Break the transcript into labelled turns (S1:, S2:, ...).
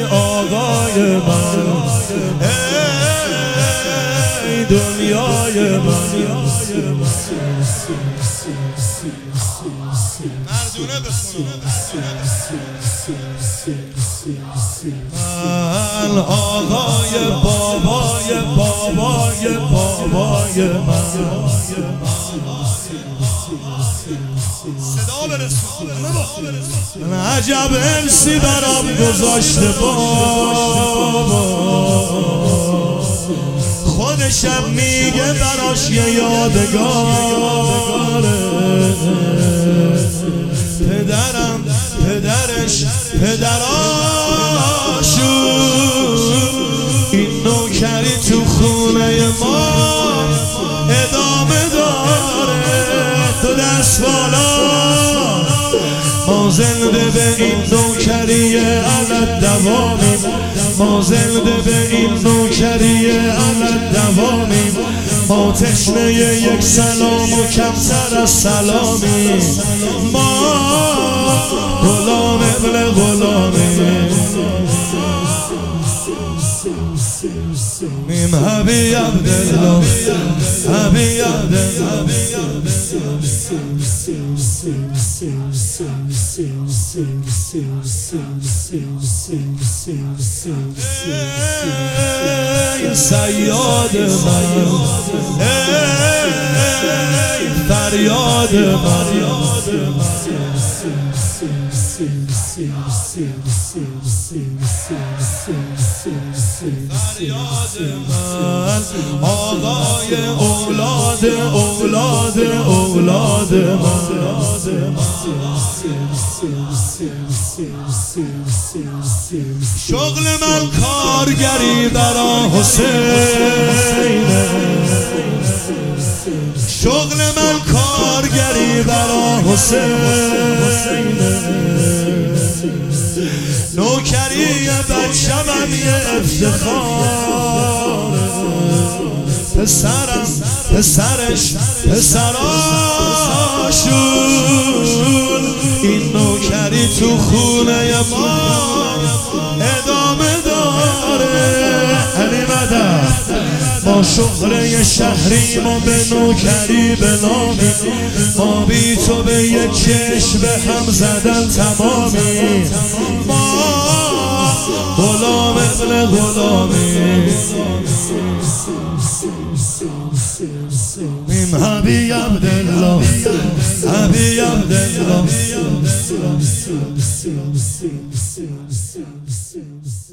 S1: آقای من، ای دنیای من.
S2: مردونه بخونم.
S1: من آقای بابای بابای بابای من،
S2: صدا برسون.
S1: عجب انسی برام گذاشته بابا، خودشم میگه براش یه یادگاره. پدرم پدرش پدراشون، این نوکری تو خونه ما ادامه داره. تو دست بالا، ما زنده به این نوکری علت دوامیم، ما زنده به این نوکری علت دوامیم. ما تشنه یک سلام و کمتر از سلامیم، ما غلام ابن غلامیم. میم حبی عبدالله، حبی عبدالله. ای صیاد من، ای فریاد من، آقای اولاد اولاد اولاد من. شغل من کارگری برا حسینه، شغل من کارگری برا حسینه. نوکری بچه‌م یه افتخاره، پسرم پسرش پسراشون، این نوکری تو خونه ما ادامه داره. علی مدد، ما شغل شهریم و به نوکری بنامیم، ما بی تو به یک چشم به هم زدن تمامیم. ما غلام ابن غلامیم. میم حبی عبدالله، حبی عبدالله.